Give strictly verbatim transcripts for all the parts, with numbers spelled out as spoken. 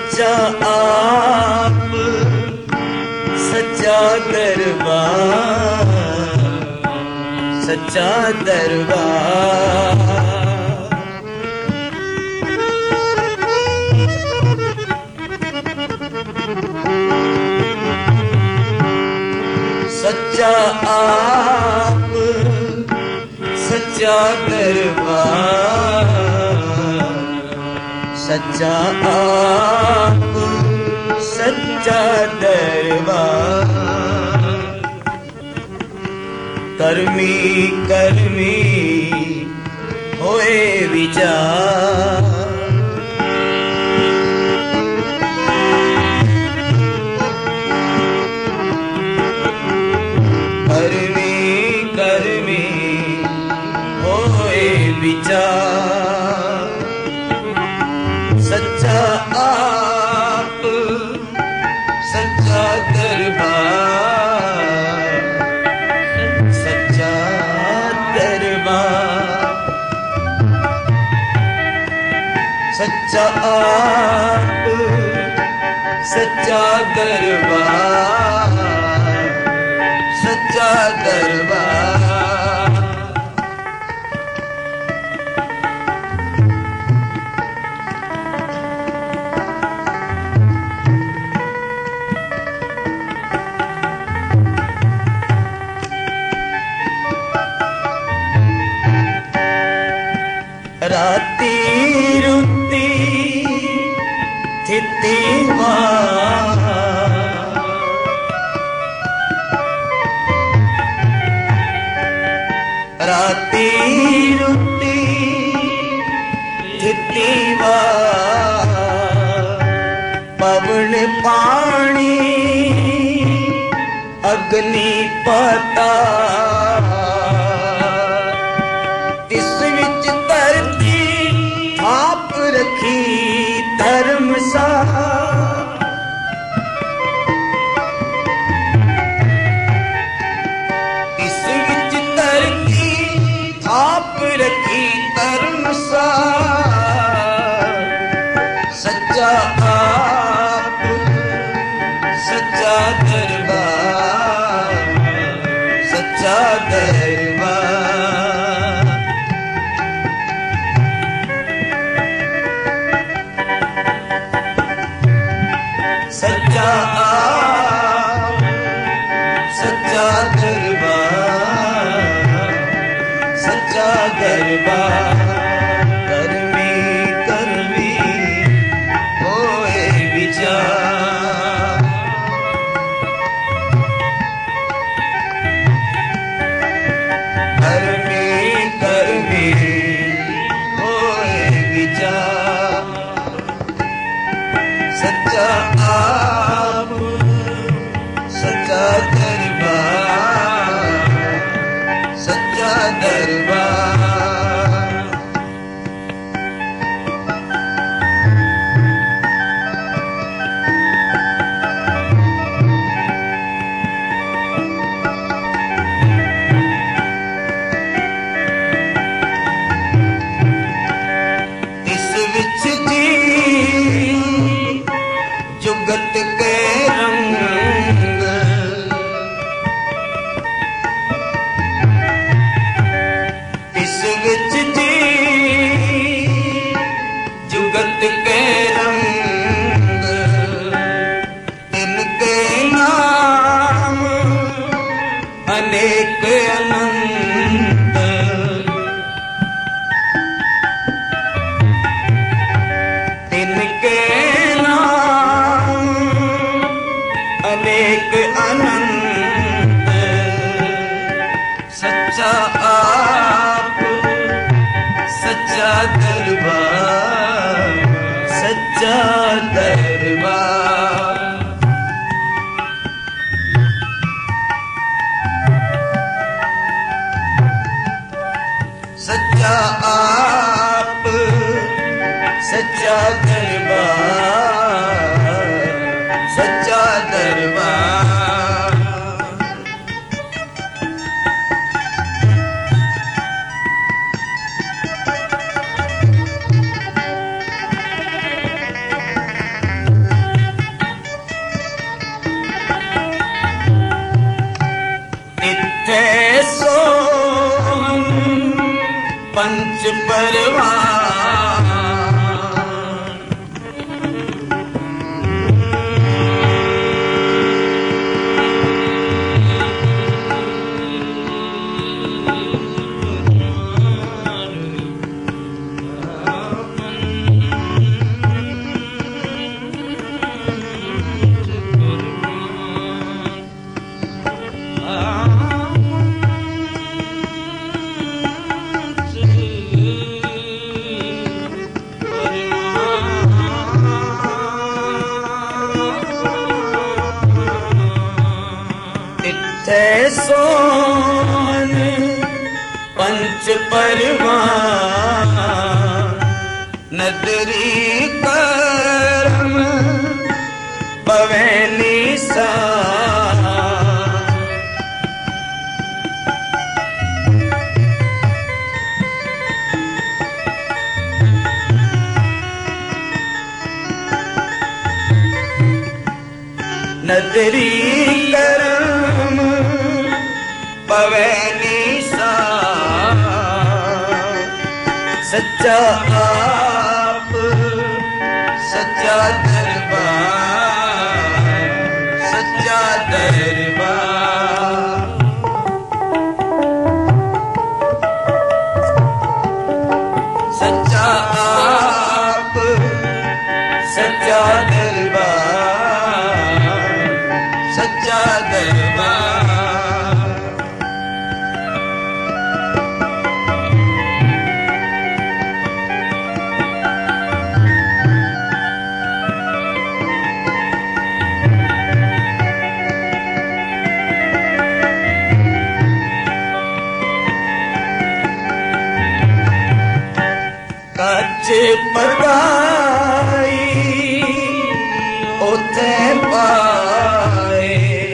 सच्चा आप सच्चा दरबार, सच्चा दरबार। सच्चा आप सच्चा दरबार, सच्चा आप सच्चा दरबार। कर्मी कर्मी होए विचार, कर्मी कर्मी होए विचार। सच्चा आप सच्चा दरबार, सच्चा दरबार। सच्चा आप सच्चा दरबार, सच्चा दरबार। राती रुती थिती राती रुती थिती पवन पानी अग्नि पाताल। तिस विच धरती थाप रखी धर्मशाला। तिस विच धरती थाप रखी धर्मशाला। सच्चा आप सच्चा दरबार, सच्चा दरबार। सच्चा आप सच्चा दरबार, सच्चा दरबार। कर्मी कर्मी होए विचार, कर्मी कर्मी होए विचार। सच्चा आप सच्चा दरबार, सच्चा दरबार। इस विच जी जुगत के रंग, इस विच जी जुगत के रंग। इनके नाम अनेक अनंत। इनके नाम अनेक अनंत। सच्चा आप सच्चा दरबार, सच्चा दरबार। सच्चा आप सच्चा दरबार, सच्चा दरबार। पंच परवान सोन पंच परवान नदरी करम पवैली सा नदरी करम पवैली सा सच्चा आप सच्चा दरबार सच्चा दरबार सच्चा आप सच्चा दरबार सच्चा दरबार कच पकाई उथे पाए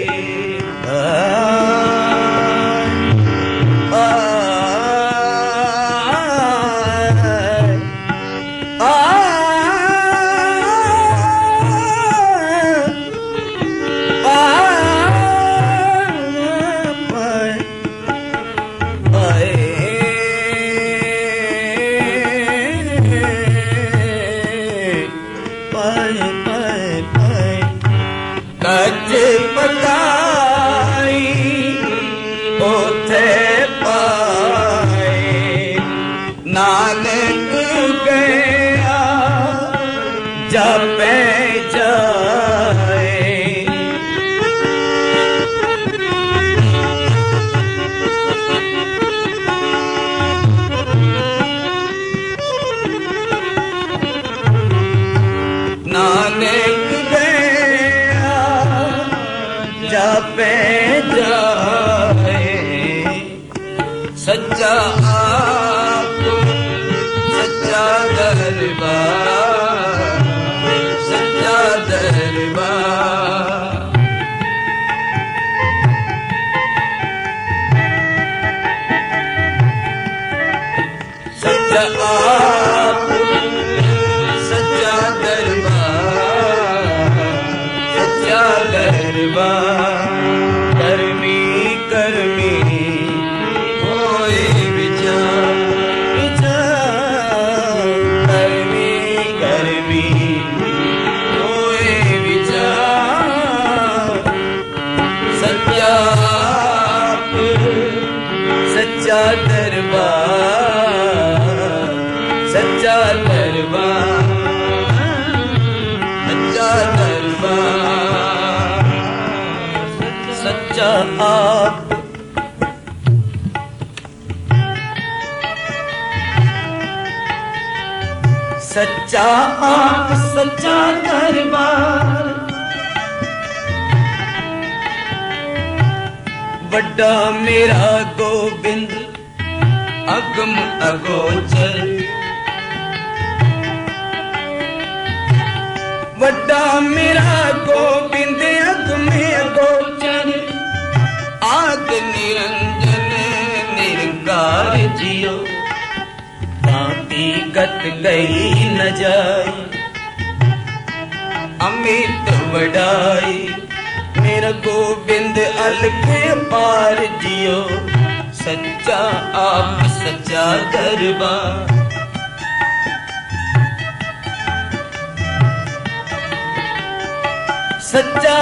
कच पकाई उथे पाए नानक गया जपे जाए नानक जपे जाए सच्चा आप सच्चा दरबार सच्चा दरबार सच्चा आप सच्चा दरबार सच्चा दरबार करमी करमी होए विचार विचार करमी करमी होए विचार सच्चा आप सच्चा दरबार सच्चा दरबार सच्चा दरबार सच्चा आप सच्चा आप सच्चा दरबार बड़ा मेरा गोविंद अगम अगोचर बड़ा मेरा गोविंद अगम अगोचर आग निरंजन निरंकार जियो ताती गत गई न जाए अमित वडाई मेरा गोविंद अलग पार जियो सच्चा आप सच्चा दरबार। सच्चा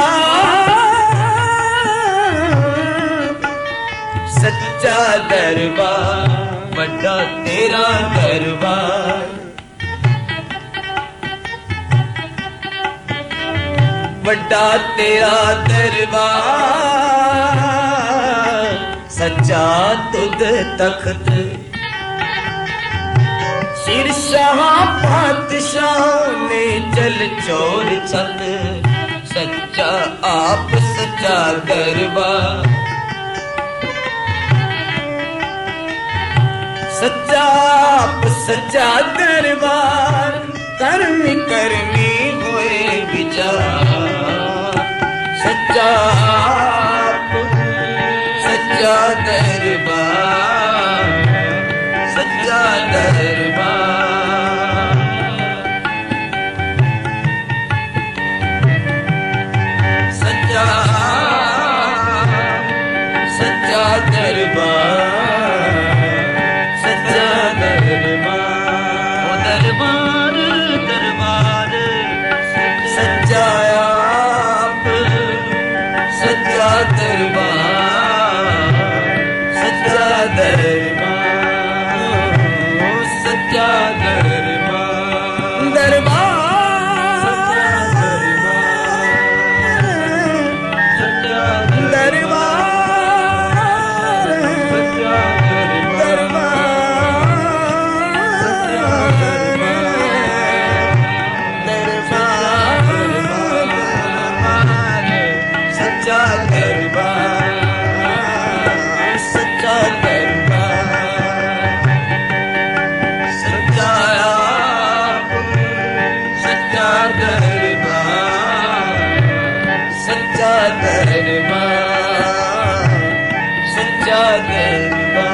सच्चा दरबार बड़ा तेरा दरबार। बड़ा तेरा दरबार सच्चा तुद तख्त। शीरशाह पातशाह ने चल चोर छत। सच्चा आप सच्चा दरबार। सच्चा आप सच्चा दरबार कर्मी कर्मी हुए विचार। सच्चा आप सच्चा दरबार सच्चा दरबार। सच्चा सच्चा दरबार सच्चा दरबार। दरबार दरबार सच्चा आप सच्चा दरबार सच्चा दरबार सच्चा दरबार। दरबार सच्चा दरबार सच्चा सच्चा दरबार सच्चा दरबार। सच्चा आप सच्चा दरबार सच्चा दरबार सच्चा दरबार।